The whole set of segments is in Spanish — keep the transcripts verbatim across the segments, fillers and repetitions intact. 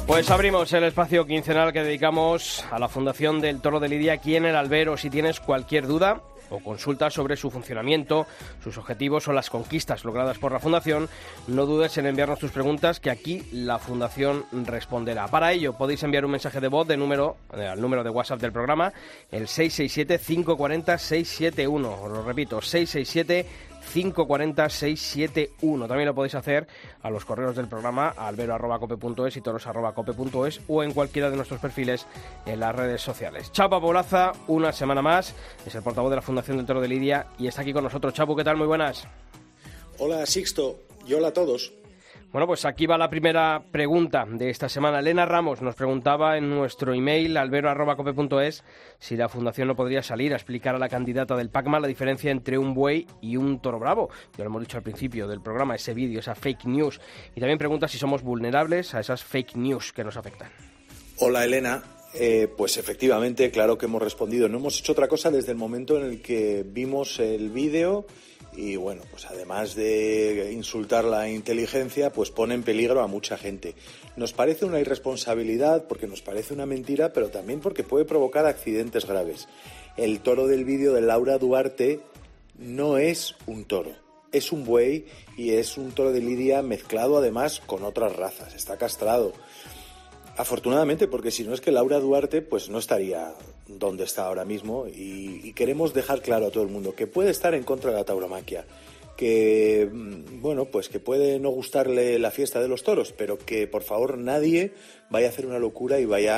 Pues abrimos el espacio quincenal que dedicamos a la Fundación del Toro de Lidia aquí en el Albero. Si tienes cualquier duda o consulta sobre su funcionamiento, sus objetivos o las conquistas logradas por la Fundación, no dudes en enviarnos tus preguntas, que aquí la Fundación responderá. Para ello podéis enviar un mensaje de voz de número, eh, al número de WhatsApp del programa, el seis seis siete, cinco cuatro cero, seis siete uno. Os lo repito, seis seis siete, cinco cuatro cero, seis siete uno. También lo podéis hacer a los correos del programa, albero arroba cope punto es y toros arroba cope punto es, o en cualquiera de nuestros perfiles en las redes sociales. Chapu Apolaza, una semana más, es el portavoz de la Fundación del Toro de Lidia y está aquí con nosotros. Chapu, ¿qué tal? Muy buenas. Hola Sixto, y hola a todos. Bueno, pues aquí va la primera pregunta de esta semana. Elena Ramos nos preguntaba en nuestro email, albero arroba cope punto es, si la Fundación no podría salir a explicar a la candidata del PACMA la diferencia entre un buey y un toro bravo. Ya lo hemos dicho al principio del programa, ese vídeo, esa fake news. Y también pregunta si somos vulnerables a esas fake news que nos afectan. Hola Elena, eh, pues efectivamente, claro que hemos respondido. No hemos hecho otra cosa desde el momento en el que vimos el vídeo. Y bueno, pues además de insultar la inteligencia, pues pone en peligro a mucha gente. Nos parece una irresponsabilidad porque nos parece una mentira, pero también porque puede provocar accidentes graves. El toro del vídeo de Laura Duarte no es un toro, es un buey y es un toro de lidia mezclado además con otras razas, está castrado. Afortunadamente, porque si no es que Laura Duarte pues no estaría donde está ahora mismo, y, y queremos dejar claro a todo el mundo que puede estar en contra de la tauromaquia, que bueno, pues que puede no gustarle la fiesta de los toros, pero que por favor nadie vaya a hacer una locura y vaya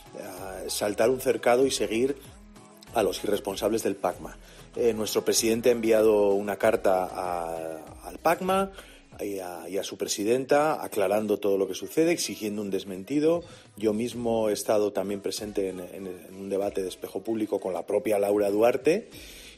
a saltar un cercado y seguir a los irresponsables del PACMA. Eh, nuestro presidente ha enviado una carta a, al PACMA Y a, y a su presidenta aclarando todo lo que sucede, exigiendo un desmentido. Yo mismo he estado también presente en, en, en un debate de espejo público con la propia Laura Duarte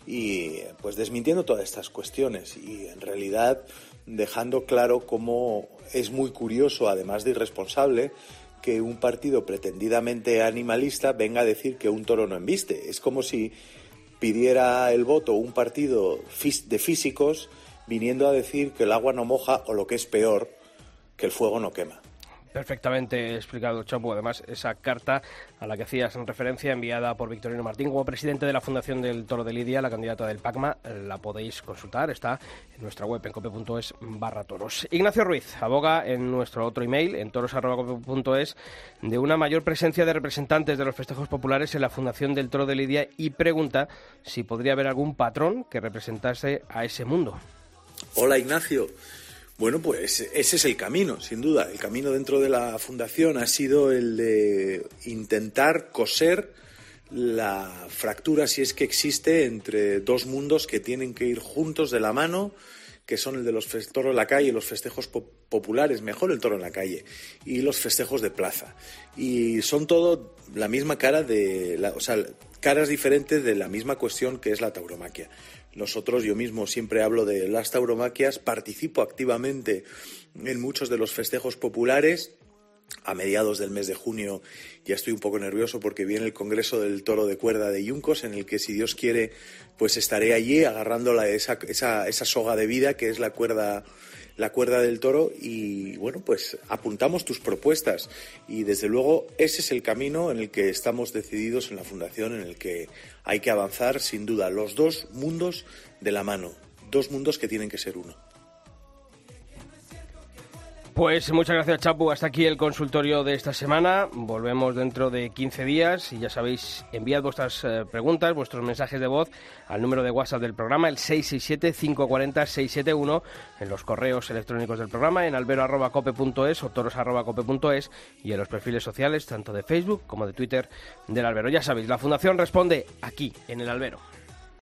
y pues desmintiendo todas estas cuestiones y en realidad dejando claro cómo es muy curioso, además de irresponsable, que un partido pretendidamente animalista venga a decir que un toro no embiste. Es como si pidiera el voto un partido de físicos viniendo a decir que el agua no moja o, lo que es peor, que el fuego no quema. Perfectamente explicado, Chapu. Además, esa carta a la que hacías referencia, enviada por Victorino Martín como presidente de la Fundación del Toro de Lidia, la candidata del PACMA, la podéis consultar, está en nuestra web en cope punto es barra toros. Ignacio Ruiz aboga en nuestro otro email, en toros arroba cope punto es, de una mayor presencia de representantes de los festejos populares en la Fundación del Toro de Lidia y pregunta si podría haber algún patrón que representase a ese mundo. Hola Ignacio. Bueno, pues ese es el camino, sin duda. El camino dentro de la Fundación ha sido el de intentar coser la fractura, si es que existe, entre dos mundos que tienen que ir juntos de la mano, que son el de los toros en la calle, los festejos po- populares, mejor el toro en la calle, y los festejos de plaza. Y son todo la misma cara de, la, o sea, caras diferentes de la misma cuestión que es la tauromaquia. Nosotros, yo mismo siempre hablo de las tauromaquias, participo activamente en muchos de los festejos populares. A mediados del mes de junio ya estoy un poco nervioso porque viene el Congreso del Toro de Cuerda de Yuncos, en el que, si Dios quiere, pues estaré allí agarrando la, esa, esa, esa soga de vida que es la cuerda, la cuerda del toro. Y bueno, pues apuntamos tus propuestas y desde luego ese es el camino en el que estamos decididos en la Fundación, en el que hay que avanzar sin duda, los dos mundos de la mano, dos mundos que tienen que ser uno. Pues muchas gracias, Chapu. Hasta aquí el consultorio de esta semana. Volvemos dentro de quince días y ya sabéis, enviad vuestras eh, preguntas, vuestros mensajes de voz al número de WhatsApp del programa, el seis seis siete, cinco cuatro cero, seis siete uno, en los correos electrónicos del programa, en albero arroba cope punto es o toros arroba cope punto es y en los perfiles sociales, tanto de Facebook como de Twitter del Albero. Ya sabéis, la Fundación responde aquí, en el Albero.